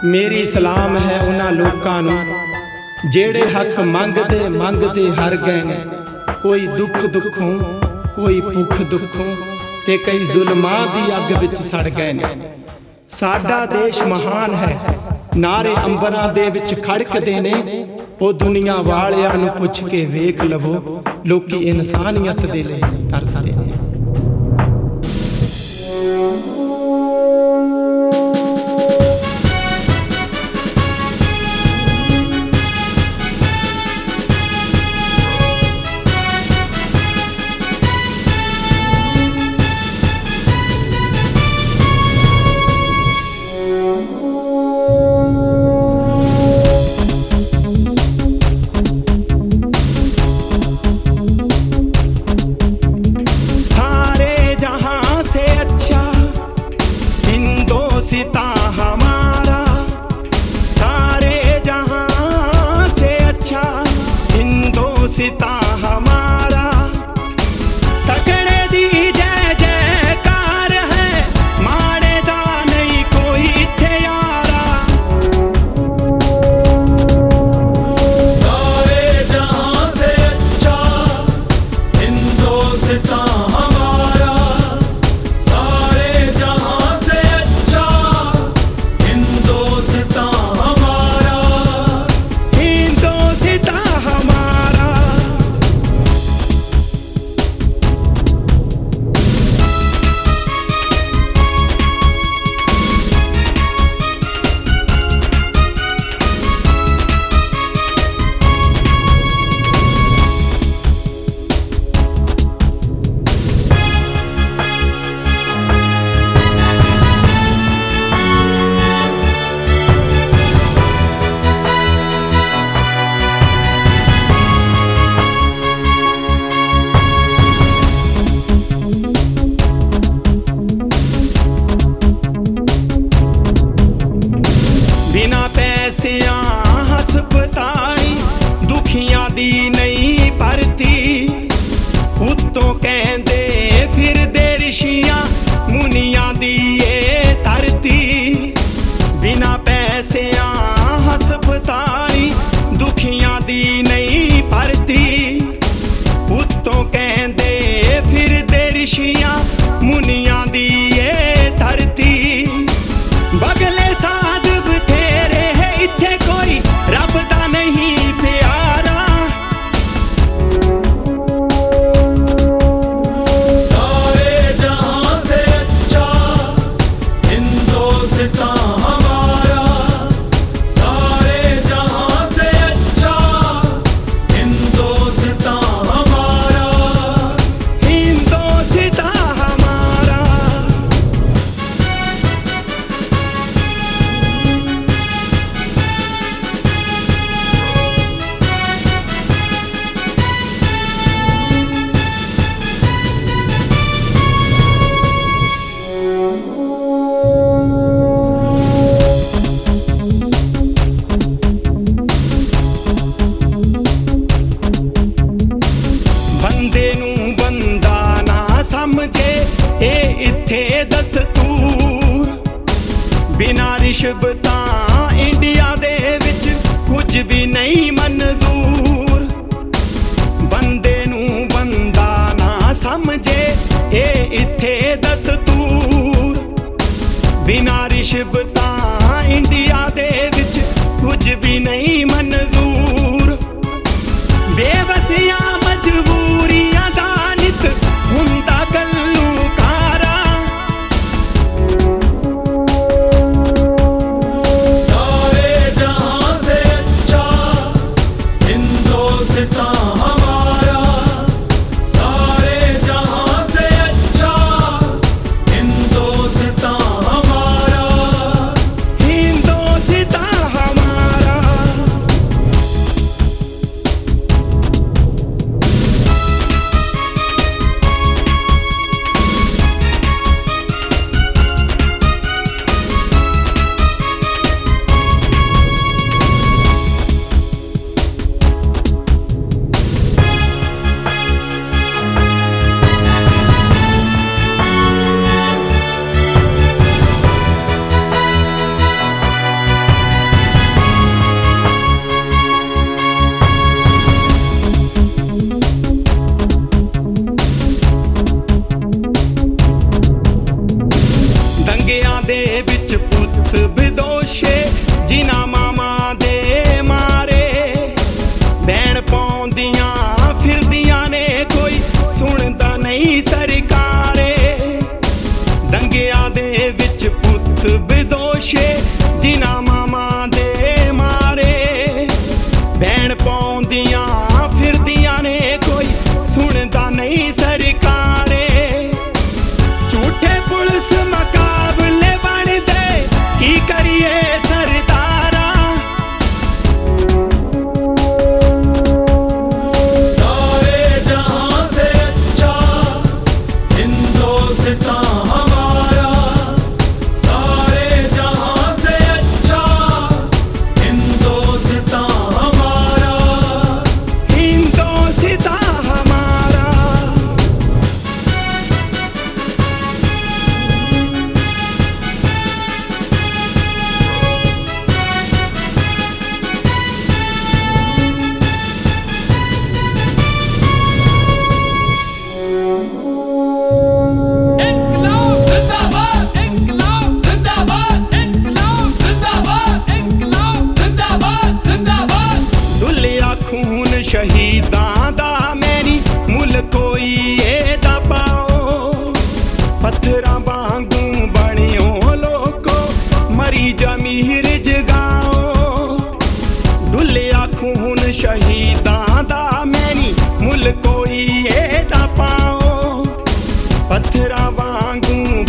मेरी सलाम है उन्हां लोकां नूं जेड़े हक मंगदे मंगदे हर गए ने। कोई दुख दुखों कोई भुख दुखों ते कई जुल्मां दी अग विच सड़ गए ने। साडा देश महान है, नारे अंबरां दे विच खड़कदे ने। ओ दुनिया वालियां नूं पुछ के वेख लवो, लोकी इंसानियत दे लई तरसदे ने। हिंदोसिता हमारा सारे जहां से अच्छा, हिंदोसिता हमारा। तगड़े दी जय जयकार है, माड़े दा नहीं कोई इत्थे यारा। सारे जहां से अच्छा, हिंदोसिता हस्पताली दुखियां दी नहीं भरती। उत्तों कहंदे फिरदे ऋषियां मुनियां दी ये धरती। बिना पैसियां हस्पताली दुखियां दी नहीं भरती। उत्तों कहंदे फिरदे ऋषियां मुनियां दी ये धरती। बगले साध बथेरे है इत्थे, कोई रब दा नहीं प्यारा। सारे जहां से अच्छा, हिंदोसिता हमारा। सारे जहां से अच्छा, हिंदोसिता हमारा। हिंदोसिता हमारा। बंदे नूं बंदा ना समझे ए इत्थे दस्तूर। बिना रिश्वतां इंडिया दे विच कुछ भी नहीं मंजूर। बंदे नूं बंदा ना समझे ए इत्थे दस्तूर। बिना रिश्वतां इंडिया दे विच कुछ भी नहीं मंजूर। बेबसियां मजबूरियां दा नित हुंदा गल्लूकारा। सारे जहां से अच्छा, हिंदोसिता हमारा। सारे जहां से अच्छा, हिंदोसिता हमारा। हिंदोसिता पत्थरां वांगू बणियो लोको मरी जमीर जगाओ डुलिया खून शहीदां दा मैनी मुल कोई एदा पाओ पत्थरां वांगू